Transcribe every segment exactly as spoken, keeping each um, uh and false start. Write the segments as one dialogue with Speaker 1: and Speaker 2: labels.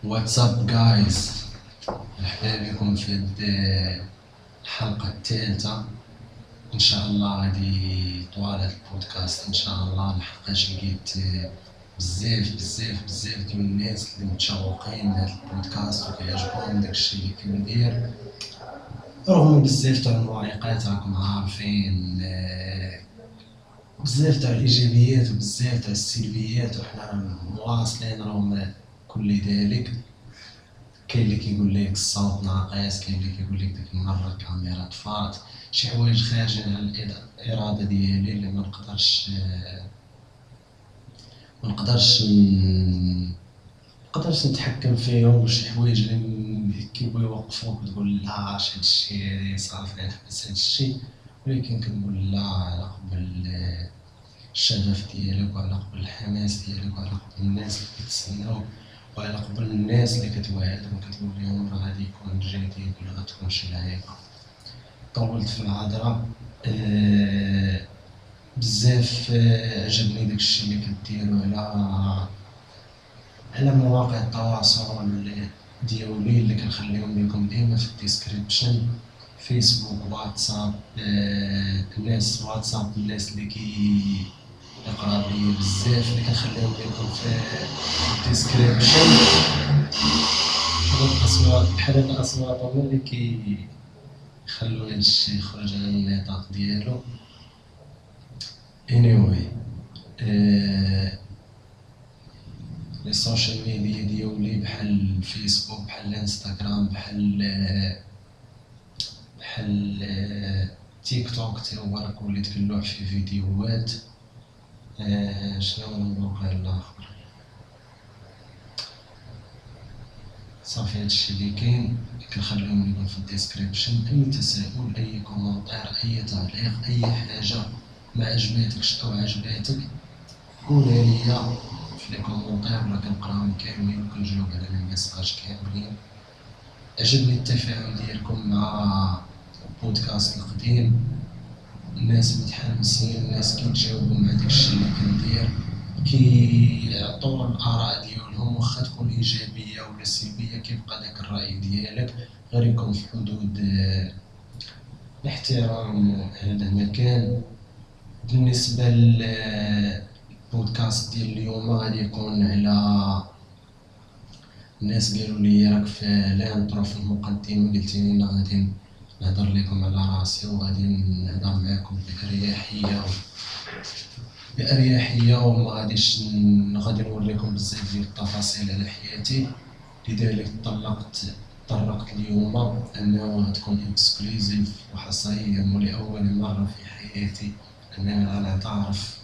Speaker 1: واتساب جايز، مرحبا بكم في هاد الحلقة الثالثة. ان شاء الله غادي طوال هاد البودكاست ان شاء الله لحقاش لقيت بزاف بزاف بزاف ديال الناس اللي متشوقين لهاد البودكاست وكيعجبهم داكشي اللي كندير، رغم بزاف تاع المعوقات راكم عارفين، آه، بزاف تاع الايجابيات وبزاف تاع السلبيات وحنا مواصلين رغم كل ذلك. كاين اللي كيقول لك الصوت ناقص، كاين اللي كيقول لك ديك المره الكاميرا طفات، شي حوايج خارجين على الاراده ديالي اللي ما نقدرش ما نقدرش ن- نقدرش نتحكم فيهم، وشي حوايج اللي كيبغيو يوقفوك تقول لا اش هادشي صافي نحبس هادشي، ولكن كنقول لا على قبل الشغف ديالك وعلى قبل الحماس ديالك وعلى قبل الناس اللي كتسناو وعلى قبل الناس اللي كتوعدهم كتقول لهم راه غادي يكون جديد ولا غتكون شي لعيبه. طولت في الهضره، آه، بزاف آه، عجبني داكشي اللي كديرو على على مواقع التواصل ديالي اللي كنخليهم لكم ديما في الديسكريبشن، فيسبوك، واتساب، آه، الناس واتساب الناس اللي كي يقرا لي بزاف اللي كنخليهم لكم في الديسكريبشن، بحال الاصوات بحال الاصوات هما اللي كيخلوا هادشي يخرج على النطاق ديالو. anyway، آه، لي سوشيال ميديا ديالي بحال الفيسبوك بحال الانستغرام بحال آه، بحال آه، تيك توك تا هو راك وليت كنلوح في فيديوهات. آه، شنو هو الموقع الاخر؟ صافي هادشي اللي كاين كنخليهم لكم في الديسكريبشن. اي تساؤل، اي كومونتير، اي تعليق، اي حاجه ما عجباتكش او عجباتك قولها ليا في لي كومونتير ولا كنقراهم كاملين وكنجاوب على لي ميساج كاملين. عجبني التفاعل ديالكم مع البودكاست القديم، الناس متحمسين، الناس كيتجاوبوا مع داكشي اللي كندير، كيعطوا الاراء ديالهم واخا تكون ايجابيه ولا سلبيه، كيبقى داك الراي ديالك غير يكون في حدود آه، الاحترام هذا المكان. بالنسبه للبودكاست ديال اليوم غادي يكون على، الناس قالوا لي راك في الانترو في المقدمه قلتي لنا غادي نهضر لكم على راسي وغادي نهضر معكم باريحيه بأريحية وما غاديش ن- غادي نوريكم بزاف ديال التفاصيل على حياتي. لذلك طلقت طرقت اليوم انه غتكون اكسكلوزيف وحصريا ولأول مرة في حياتي انني غنعترف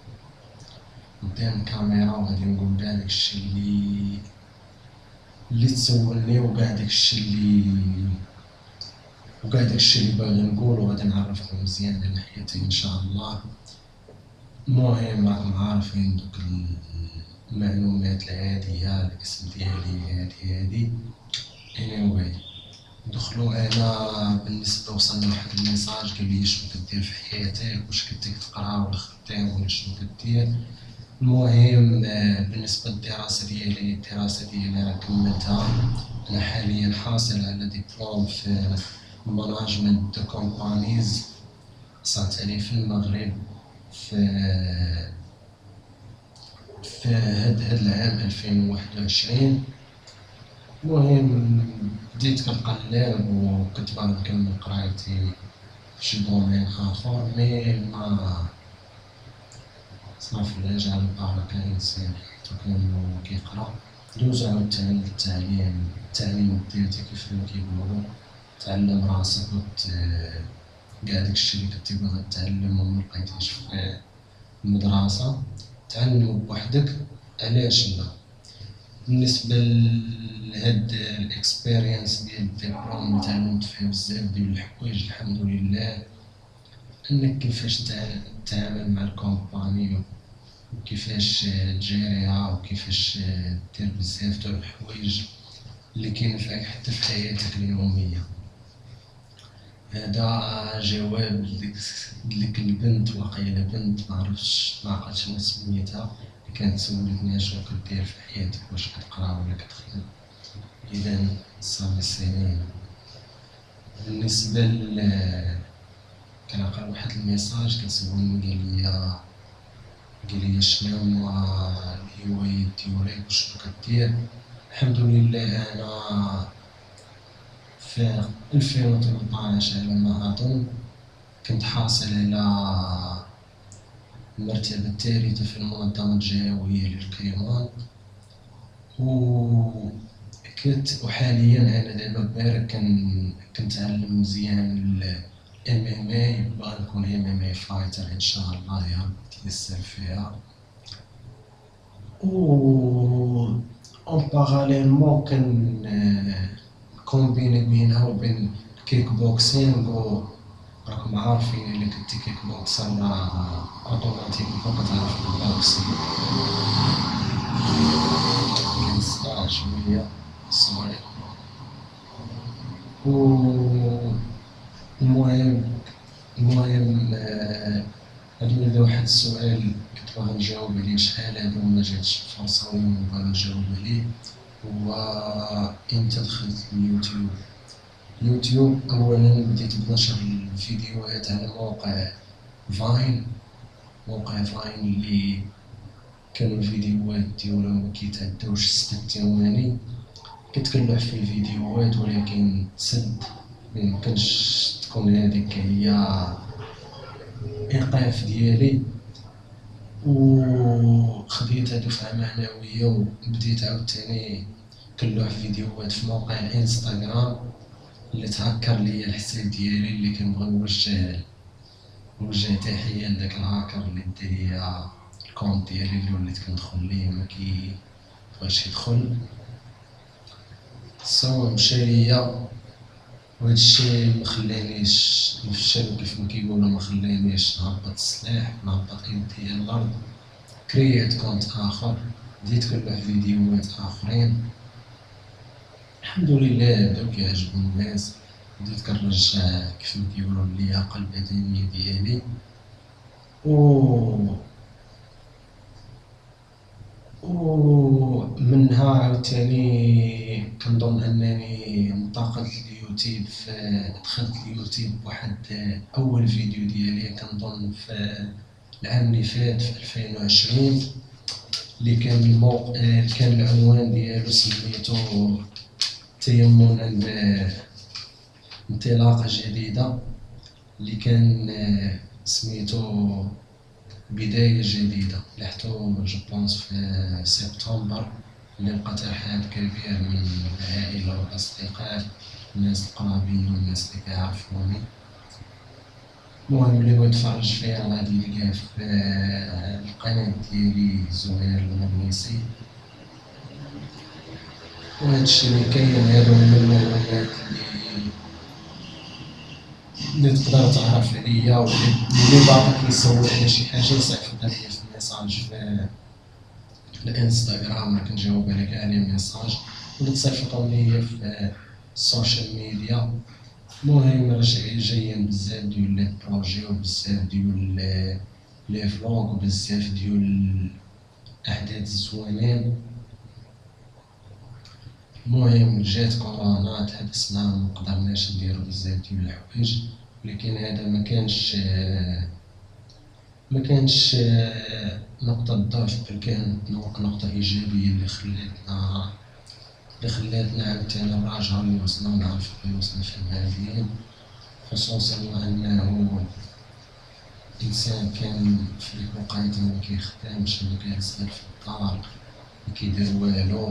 Speaker 1: قدام الكاميرا وغادي نقول كاع داكشي اللي اللي تسولني وكاع داكشي اللي وكاع داكشي اللي باغي نقول، وغادي نعرفكم مزيان على حياتي ان شاء الله. المهم راكم عارفين دوك المعلومات العادية، الاسم ديالي هادي هادي. anyway، دخلوا. انا بالنسبة وصلني واحد الميساج قال لي شنو كدير في حياتك، واش كنتي تقرا ولا خدام ولا شنو كدير. المهم آه، بالنسبة للدراسة ديالي، الدراسة ديالي راه كملتها. أنا حاليا حاصل على دبلوم في ماناجمنت دو كومبانيز، صارت عليه في المغرب في في هاد هاد العام ألفين وواحد وعشرين. المهم بديت كنقلب وكنت باغي نكمل قرايتي في شي دومين آخر، مي ما صافي لا جعل البركة الإنسان حيتو كان كيقرا. دوز عاوتاني للتعليم، التعليم الذاتي كيف ما كيقولو، تعلم راسك وت كاع داكشي اللي كنتي باغي تتعلم وما لقيتيش في المدرسة تعلمو بوحدك، علاش لا. بالنسبة لهاد الاكسبيرينس ديال الدبلوم اللي تعلمت فيه بزاف ديال الحوايج الحمد لله، انك كيفاش تع- تتعامل مع الكومباني وكيفاش تجيريها وكيفاش دير بزاف تاع الحوايج اللي كينفعك حتى في حياتك اليومية. هذا جواب لديك لديك البنت، واقيلا بنت معرفتش معقلتش شنو سميتها، اللي كانت سولتني اشنو كدير في حياتك، واش كتقرا ولا كتخدم. إذا صافي سنين. بالنسبة ل كنلقى واحد الميساج كتسولني قال لي قال لي شنو هما الهوايات ديالك وشنو كدير. الحمد لله أنا في ألفين وثمنطاش على ما أظن كنت حاصل على المرتبة الثالثة في المنظمة الجهوية للكيوان، و كنت وحاليا أنا دابا بارك كن كنتعلم مزيان ال إم إم إيه، باغي نكون إم إم إيه فايتر إن شاء الله يا رب يتيسر فيها. و أون باراليلمون كن كومبيني بينها وبين الكيك بوكسينغ، و راكم عارفين إلا كنتي كيك بوكسر راه اوتوماتيكمون كتعرف البوكسينغ. كنصدع شوية سوري. و المهم المهم هادو واحد السؤال كنت باغي نجاوب عليه شحال هادو وما جاتش الفرصة واليوم باغي نجاوب عليه، هو إمتى دخلت اليوتيوب. اليوتيوب أولا بديت بنشر الفيديوهات على موقع فاين، موقع فاين اللي كانوا الفيديوهات ديالو مكيتعداوش ستة ثواني. كنت كنلوح في الفيديوهات ولكن سد ميمكنش تكون هاديك هي إيقاف ديالي، وخديتها دفعة معنوية وبديت عاوتاني كنلوح فيديوهات في موقع انستغرام اللي تهكر ليا الحساب ديالي، اللي كنبغي نوجه نوجه تحية لداك الهاكر اللي دا ليا الكونت ديالي اللي وليت كندخل ليه مكيبغيش يدخل. سو مشى ليا وهادشي مخلانيش نفشل كيف ما كيقولوا، مخلانيش نهبط السلاح نهبط يدي على الأرض. كريات كونت آخر بديت كنلوح فيديوهات آخرين، الحمد لله بداو كيعجبو الناس. بديت كنرجع كيف ما كيقولوا اللياقة البدنية ديالي، و ومنها عاوتاني كنظن أنني انتقلت لليوتيوب. دخلت اليوتيوب بواحد أول فيديو ديالي كنظن في العام اللي فات في ألفين وعشرين، اللي كان الموق... كان العنوان ديالو سميتو تيمنا بانطلاقة جديدة، اللي كان سميتو بداية جديدة. لحتو جوبونس في سبتمبر اللي لقى ترحاب كبير من العائلة والأصدقاء، الناس القرابين والناس اللي كيعرفوني. المهم اللي بغا يتفرج فيها غادي يلقاه في القناة ديالي زهير المغنيسي. وهادشي اللي كاين هادو هما المعلومات اللي اللي تقدر تعرف عليا، واللي باغي كيسول على شي حاجة يصيفط ليا في الميساج في الانستغرام، راه كنجاوب على كاع لي ميساج، ولا تصيفطهم ليا في السوشيال ميديا. المهم راه جايين بزاف ديال لي بروجي وبزاف ديال لي فلوغ وبزاف ديال الأحداث الزوينين. المهم جات كورونا تحبسنا مقدرناش نديرو بزاف ديال الحوايج، ولكن هذا ما كانش ما كانش نقطة ضعف، بل كانت نقطة إيجابية اللي خلاتنا اللي خلاتنا عاوتاني نراجعو ريوسنا ونعرفو ريوسنا فين غاديين. خصوصا أنه الإنسان كان في ديك الوقيته ما كيخدمش، ما كيجلس غير في الدار ما كيدير والو.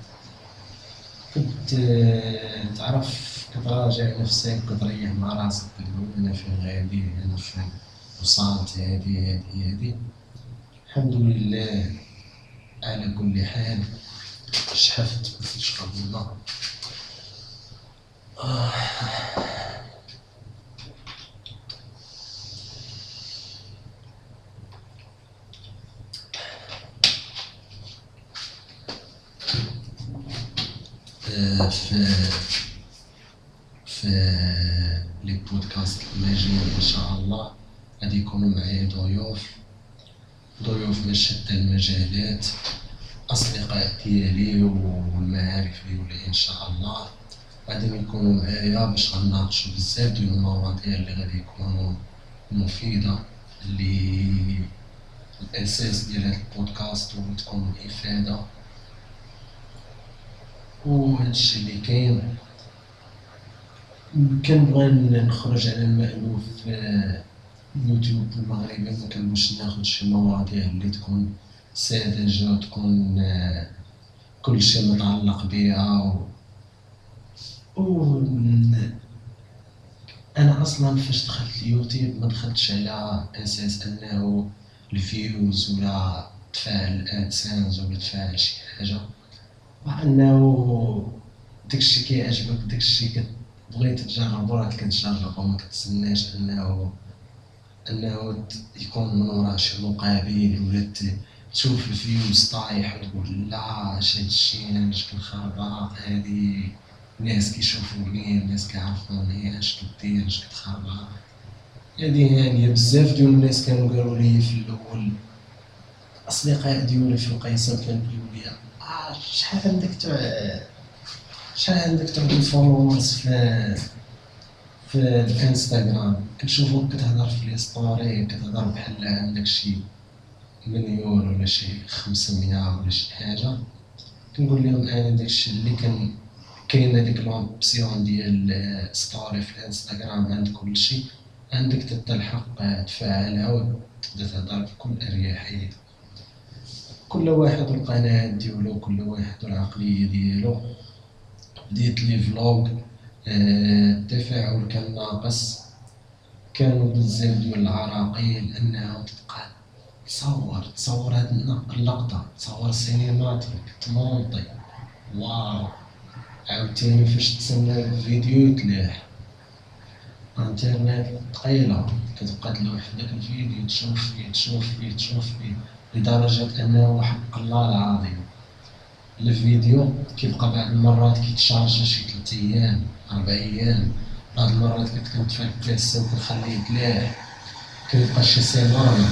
Speaker 1: كنت تعرف كتراجع نفسك كتريح مع راسك كتقول أنا فين غادي، أنا فين وصلت، هادي هادي هادي. الحمد لله على كل حال. شحفت باش نشرب الماء. آه. في في لي بودكاست الماجيين ان شاء الله غادي يكونوا معايا ضيوف ضيوف من شتى المجالات، الأصدقاء ديالي والمعارف ديالي إن شاء الله غادي يكونوا معايا باش غنناقشوا بزاف ديال المواضيع اللي غادي يكونوا مفيدة، اللي الأساس ديال هاد البودكاست هو تكون الإفادة. وهادشي اللي كاين كنبغي نخرج على المألوف في اليوتيوب المغربي، ما كنبغيش ناخد شي مواضيع اللي تكون ساذجة وتكون آه، كلشي متعلق بيها و... و... انا اصلا فاش دخلت اليوتيوب ما دخلتش على اساس انه الفيوز ولا تفاعل الادسنس ولا تفاعل شي حاجه، مع انه داكشي كيعجبك داكشي كتبغي تجربو راه كتجربو، ما كتسناش انه انه ت- يكون من وراه شي مقابل ولا ت- تشوف الفيوز طايح وتقول لا اش هادشي انا اش كنخربق، هادي ناس كيشوفوني الناس كيعرفوني اش كدير اش كتخربق. هادي يعني بزاف ديال الناس كانوا قالوا لي في الاول، الاصدقاء ديالي في القيصر كانوا كيقولوا لي اه شحال عندك تاع شحال عندك تاع الفولورز في في الانستغرام، كنشوفوك كتهضر في لي ستوري كتهضر بحال عندك شي مليون ولا شي خمسمية ولا شي حاجة. كنقول لهم انا داكشي اللي كان كاينه ديك لوبسيون ديال ستوري في الانستغرام عند كلشي، عندك تبدا الحق تفعلها وتبدا تهضر بكل اريحيه. كل واحد والقناة ديالو كل واحد والعقلية ديالو. بديت لي فلوغ، آه، التفاعل كان ناقص، كانوا بزاف ديال العراقيل انها تبقى تصور تصور هاد النق- اللقطة، تصور سينماتيك تمونطي واو، عاوتاني فاش تسنى الفيديو يتلاح انترنت ثقيلة، كتبقى تلوح في داك الفيديو تشوف فيه تشوف فيه تشوف فيه لدرجة أنه حق الله العظيم الفيديو كيبقى بعض المرات كيتشارجا شي تلت أيام أربع أيام، بعض المرات كنت كنتفك بيسا وكنخليه يتلاح كيبقى شي سيمانة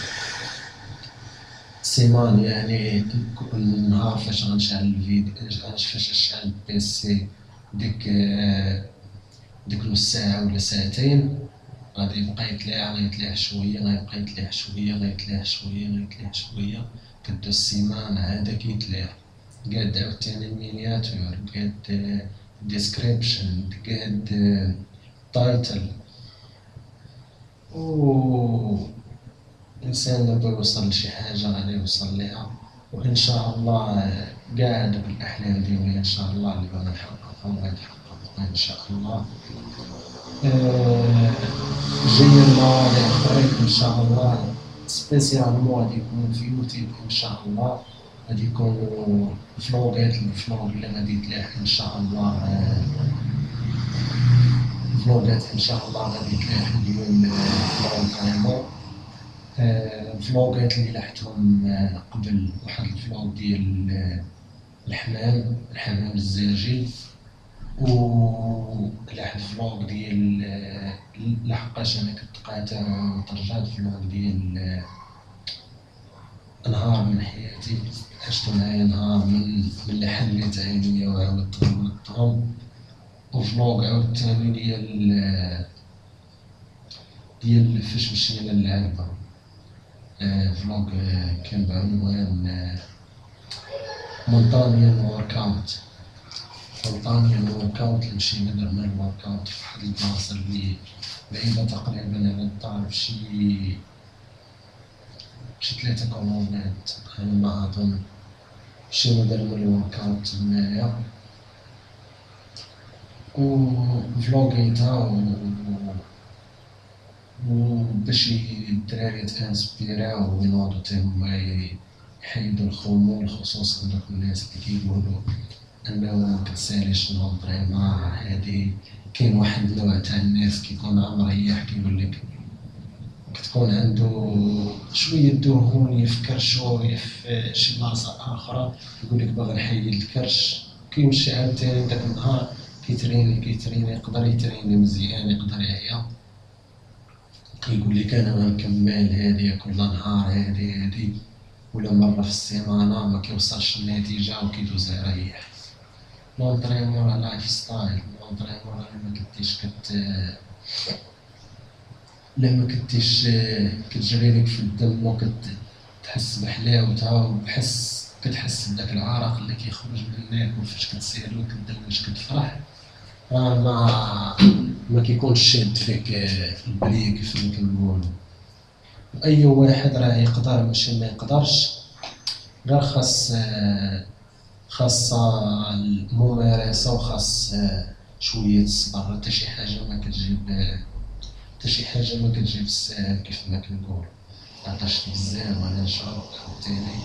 Speaker 1: سيمان يعني كل نهار فاش غنشعل الفيديو فاش نشعل البيسي ديك آه، ديك نص ساعة ولا ساعتين غادي يبقى يتلاح غيتلاح شوية غيبقى يتلاح شوية غيتلاح شوية غيتلاح شوية، كدوز سيمانة عادا كيتلاح، قاد عاوتاني المينياتور قاد ديسكريبشن قاد تايتل. و الإنسان لما يوصل لشي حاجة غادي يوصل ليها، وإن شاء الله قاعد بالأحلام ديالي إن شاء الله اللي باغي نحققهم غيتحققوا إن شاء الله. آه، جاية المواضيع أخرين إن شاء الله سبيسيالمون غادي يكون في يوتيوب إن شاء الله، غادي يكونوا فلوغات الفلوغ اللي غادي يتلاح إن شاء الله. آه، فلوغات إن شاء الله غادي يتلاح اليوم فلوغ كامل. آه، الفلوغات اللي لاحتهم آه، قبل واحد الفلوغ ديال آه، الحمام الحمام الزاجل، ولاحظ فلوق ديال آه، لحقاش انا كنت قاطع وترجعت فلوق ديال آه، نهار من حياتي، عشت معايا نهار من من اللي حليت عينيا وعاودت غلطتهم. وفلوق عاوتاني ديال آه، ديال فاش مشينا للعلبة، آه، فلوق آه، كان بعنوان آه، مونتانيان وركاوت سلطانيا الورك اوت اللي مشينا درنا الورك اوت في واحد البلاصة اللي بعيدة تقريبا على الدار بشي شي ثلاثة كيلومترات على ما أظن. مشينا درنا الورك اوت تمايا وفلوغيتها و وباش الدراري يتانسبيراو وينوضو تا هما يحيدو الخمول، خصوصا دوك الناس اللي كيقولو انه ما كتساليش نوضري مع هادي. كاين واحد النوع تاع الناس كيكون مريح كيقول لك كتكون عنده شويه دهون يفكرشو في شي بلاصه اخرى يقول لك باغي نحيد الكرش، كيمشي عاوتاني داك النهار كيتريني كيتريني يقدر يتريني مزيان يقدر يعيا، كيقول لك انا غنكمل هادي كل نهار هادي هادي ولا مرة في السيمانة ما كيوصلش للنتيجة وكيدوز يريح. لونطريمون لايف ستايل، لونطريمون راه ما كديش كت لا ما كنتيش كتجري لك في الدم وكتحس بحلاوتها وبحس كتحس بداك العرق اللي كيخرج منك وفاش كتسير لك الدم واش كتفرح، راه ما ما كيكونش شاد فيك البلي كيف ما كنقولوا. اي واحد راه يقدر ماشي ما يقدرش، غير خاص خاصة الممارسة وخاص شوية الصبر. حتى شي حاجة ما كتجيب حتى شي حاجة ما كتجي بالساهل كيف ما كنقولوا. عطشت بزاف وأنا نشرب عاوتاني.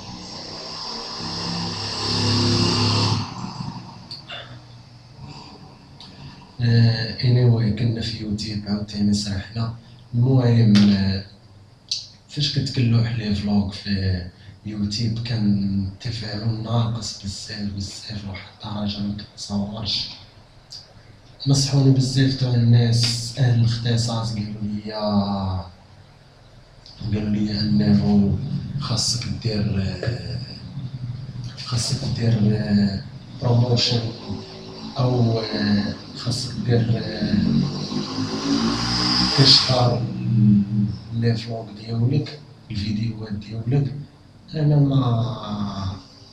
Speaker 1: anyway كنا في يوتيوب عاوتاني سرحنا. المهم فاش كتكلوح لي فلوغ في يوتيوب كان التفاعل ناقص بزاف بزاف لواحد الدرجة ما كتصورش. نصحوني بزاف تاع الناس أهل الاختصاص قالوا لي قالوا لي أنه خاصك دير خاصك دير بروموشن أو خاصك دير تشهر لي فلوغ ديالك الفيديوهات ديالك. أنا ما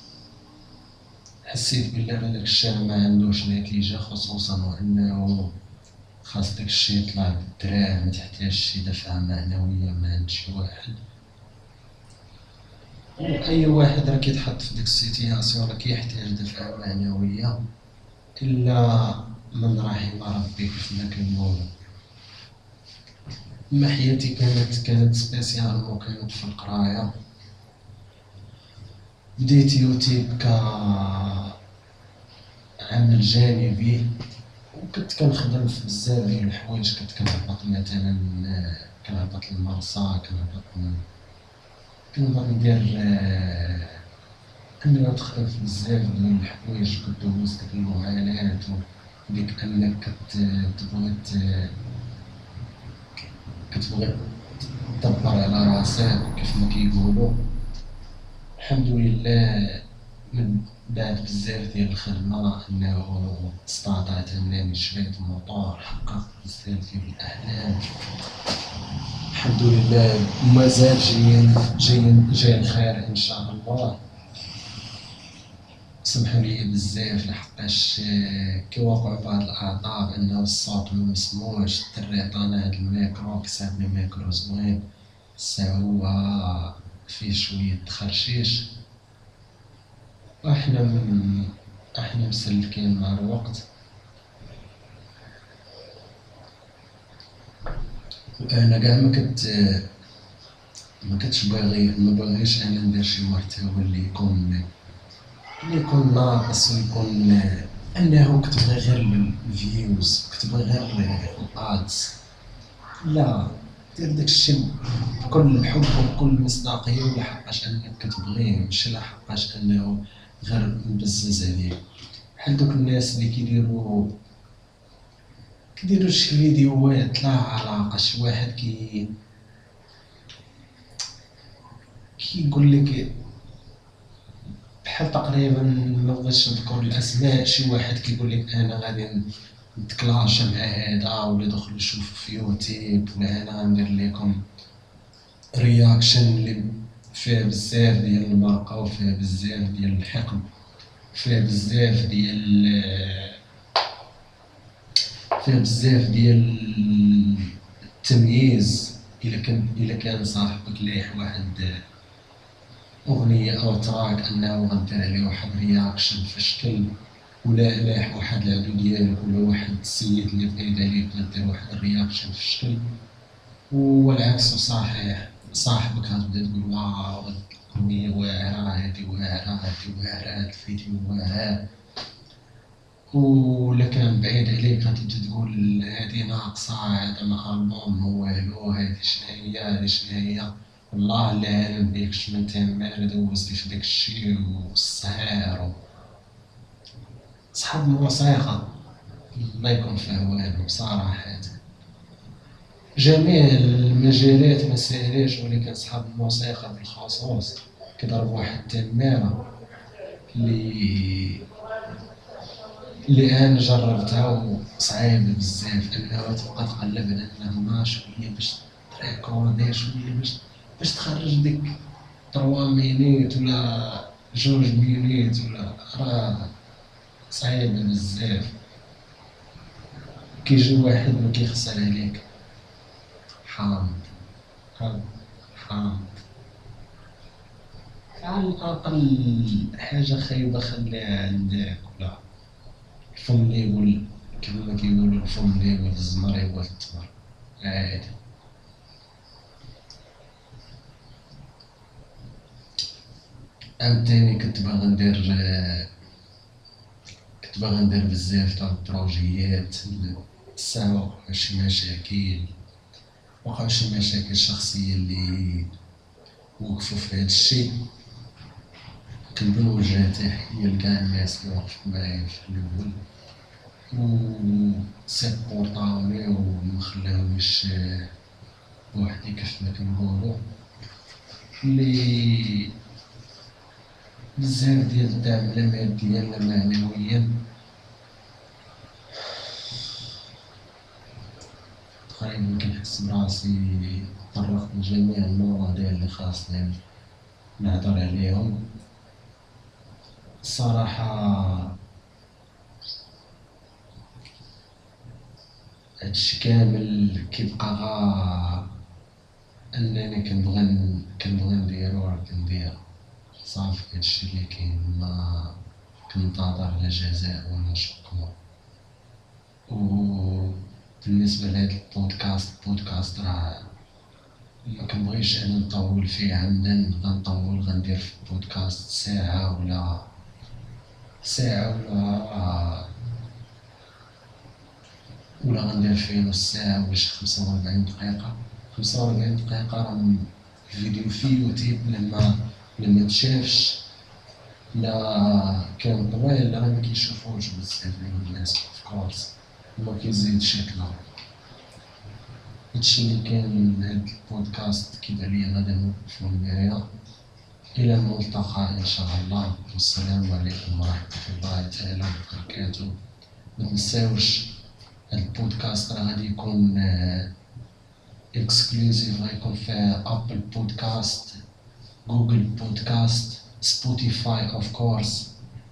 Speaker 1: حسيت بلي هذاك الشيء ما عندوش نتيجة، خصوصا وأنه خاص داك الشيء يطلع بالدراهم، ما تحتاج شي دفعة معنوية من عند شي واحد. وأي واحد راه كيتحط في ديك السيتياسيون راه كيحتاج دفعة معنوية إلا من رحم ربي كيف ما كنقولو. أما حياتي كانت كانت سبيسيالمون كانت في القراية. بديت يوتيوب كعمل جانبي وكنت كنخدم في بزاف ديال الحوايج. كنت كنهبط مثلا كنهبط للمرسى، كنهبط كنهبط ندير أني نخدم في بزاف ديال الحوايج. كنت دوز ديك المعاناة وديك أنك كتبغي كتبغي تدبر على راسك كيف ما كيقولوا. الحمد لله من بعد بزاف ديال الخدمة أنه استطعت أنني شريت موطور، حققت بزاف ديال الأحلام الحمد لله. ومازال جايين جايين جاي الخير إن شاء الله. سمحوا لي بزاف لحقاش كيوقعوا بعض الأعذار أنه الصوت ما مسموعش. الدري عطانا هاد الميكرو كيساعدني ميكرو زوين، الساعة هو فيه شوية تخرشيش. احنا من احنا مسلكين مع الوقت. انا كاع ما كنت ما كنتش باغي ما باغيش انا ندير شي محتوى اللي يكون اللي يكون ناقص ويكون انه كتبغي غير الفيوز، كتبغي غير الادز. لا، دير داكشي بكل الحب وبكل مصداقية ولحقاش انك كتبغيه، ماشي لحقاش انه غير مبزز عليه. بحال دوك الناس اللي كيديروا كيديروا شي فيديوهات لا علاقة. شي واحد كي كيقول لك بحال تقريبا ما بغيتش نذكر الاسماء، شي واحد كيقول لك انا غادي نتكلاشا مع هذا ولا دخلوا شوفوا في يوتيوب ولا انا غندير لكم رياكشن اللي فيه بزاف ديال المرقة وفيه بزاف ديال الحقد فيه بزاف ديال فيه بزاف ديال التمييز. الا كان الا كان صاحبك لايح واحد اغنيه او تراك انه غدير عليه واحد رياكشن في شكل، ولا لايح واحد العدو ديالك ولا واحد السيد اللي بعيد عليك غدير واحد الرياكشن في شكل، والعكس صحيح. صاحبك غتبدا تقول واو اغنيه واعره هادي واعره هادي واعره هاد الفيديو واعر، ولا كان بعيد عليك غتبدا تقول هادي ناقصه، هذا ما البوم ما والو، هادي شناهي هادي شناهي. والله لا اعلم بيك شنو انت مال دوزتي في داك الشيء والسهر. صحاب الموسيقى ما يكون فيه والو صراحه. جميع المجالات ما ساهلاش، ولكن صحاب الموسيقى بالخصوص كيضرب واحد التمارة اللي اللي أنا جربتها وصعيبة بزاف، أنها تبقى تقلب على النغمة شوية باش تريكوردي شوية باش باش تخرج ديك تروا مينيت ولا جوج مينيت ولا راه صعيبة بزاف. كيجي واحد ما كيخسر عليك حامض حامض حامض. على الأقل حاجة خايبة خليها عندك، ولا الفم اللي يقول كيما ما كيقولوا الفم اللي يقول الزمر يقول التمر عادي. عاوتاني كنت باغي ندير كنت باغي ندير بزاف تاع البروجيات، الساعة وقعوا شي مشاكل وقعوا شي مشاكل شخصية اللي وقفوا في هاد الشي. كنوجه تحية لقاع الناس اللي وقفوا معايا في الأول وسيبورطاوني ومخلاونيش بوحدي كيف ما كنقولو، اللي بزاف ديال الدعم لا ماديا لا معنويا. تقريبا كنحس براسي تطرقت لجميع المواضيع اللي خاصني نهضر عليهم. الصراحة هادشي كامل كيبقى غا أنني كنبغي كنبغي نديرو راه كنديرو صافي. هادشي اللي كاين، ما كننتظر لا جزاء ولا شكر. وبالنسبة لهاد البودكاست البودكاست راه ما كنبغيش أنا نطول فيه عمدا، غنطول غندير في البودكاست ساعة ولا ساعة ولا ولا غندير فيه نص ساعة ولا شي خمسة وربعين دقيقة. خمسة وربعين دقيقة راه الفيديو فيه وتيب لما لما تشافش لا كان طويل راه ما كيشوفوش بزاف ديال الناس اوف كورس وما كيزيدش يطلع. هادشي اللي كاين من هاد البودكاست كيبان ليا غادي نوقفو هنايا. إلى الملتقى إن شاء الله، والسلام عليكم ورحمة الله تعالى وبركاته. ما تنساوش هاد البودكاست راه غادي يكون اكسكلوزيف، غيكون فيه ابل بودكاست، جوجل بودكاست، سبوتيفاي اوف كورس،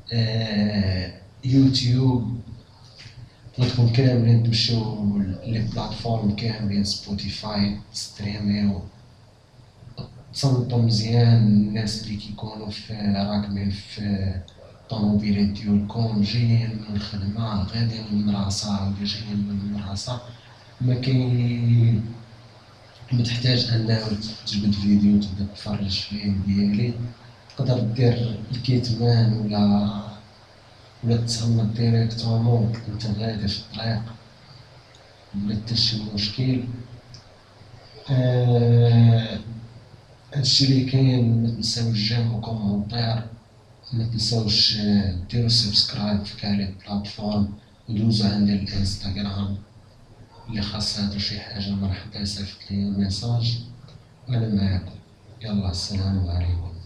Speaker 1: يوتيوب. غتكون كاملين تمشيو لي بلاتفورم كاملين سبوتيفاي ستريميو. تصنتو مزيان الناس اللي كيكونوا في راكبين في طوموبيلات ديالكم جايين من الخدمة غاديين من المدرسة ولا جايين من المدرسة، ما كاين ما تحتاج أنه تجبد فيديو تبدا تفرج فيه ديالي. تقدر دير الكيتمان ولا ولا تصنت ديريكتومون انت غادي في الطريق بلا حتى شي مشكل. آه هادشي اللي كاين. ما تنساوش جيم وكومونتير، ما تنساوش ديروا سبسكرايب في كاع لي بلاتفورم ودوزو عندي الانستغرام. اللي خاص هادو شي حاجة مرحبا يصيفط ليا ميساج وانا معاكم. يلا السلام عليكم.